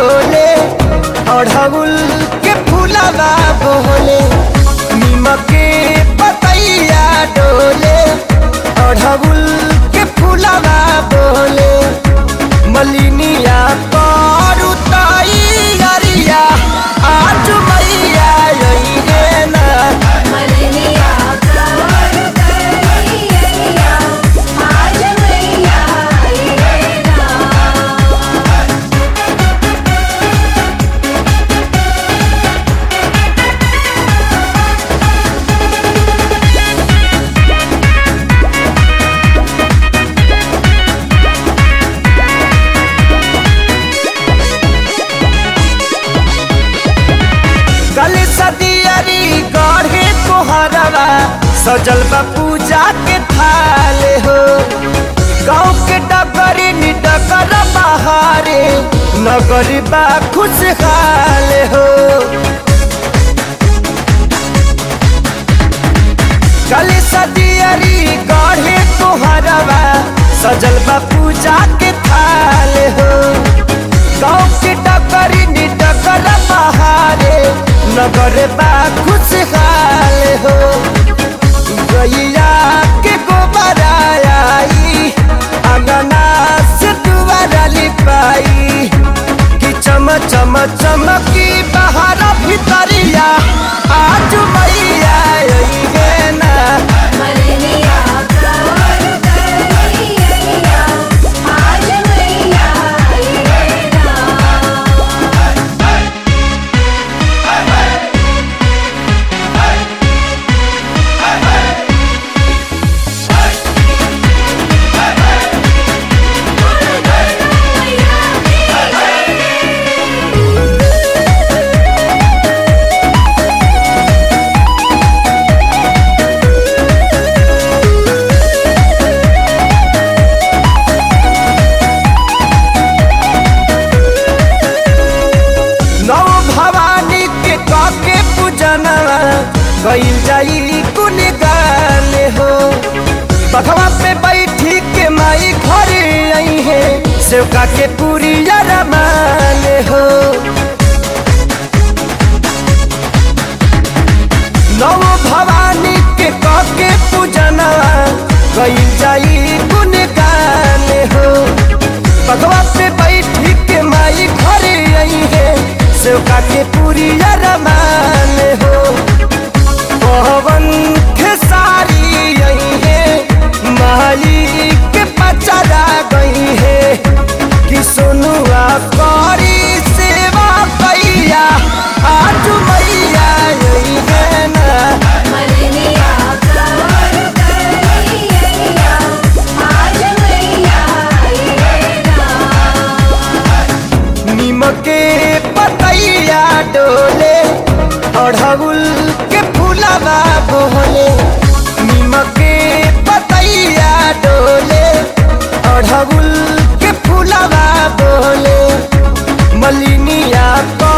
डोले अढ़उल के फूलवा बोले नीमक के पतैया डोले अढ़उल के फूलवा बोले मलिनिया करुताई अरिया आज मैया अइहे ना मलिनिया करुताई अरिया आज मैया अइहे ना। कल सदियरी गढ़े कोहरवा सजल बा पूजा के थाले हो गाँव के डगरी निडगर बहारे नगरी बा खुशहाल हो कल सदियरी गढ़े कोहरवा सजल बा पूजा के थाले हो गाँव के डगरी निडगर बहारे नगर बा खुशहाल हो गैया के गोबर आई अंगना से दुआरा लिपाई कि चम चम चमकी बाहर भीतरिया आज मैया अइहे ना मलिनिया करुताई अरिया आज मैया अइहे ना। नौ भवानी के काके पूजनवा गइल जाई कुन गाले हो बघवा पे बैठी के माई घरे आई है सेवका के पूरी रमान हो नौ भवानी के काके पूजनवा गइल जाई कुन गाले हो बघवा पे बैठी के माई घरे आई है सेवका के पूरी रमान हो पवन खेसारी आई है माई के पचरा गई है कि सोनुआ करी सेवा कैया आज मैया अइहे ना मलिनिया करुताई अरिया आज मैया अइहे ना। नीमक के पतैया डोले अढ़उल के फूलवा बोले नीमक के पतैया डोले अढ़उल के फूलवा बोले मलिनिया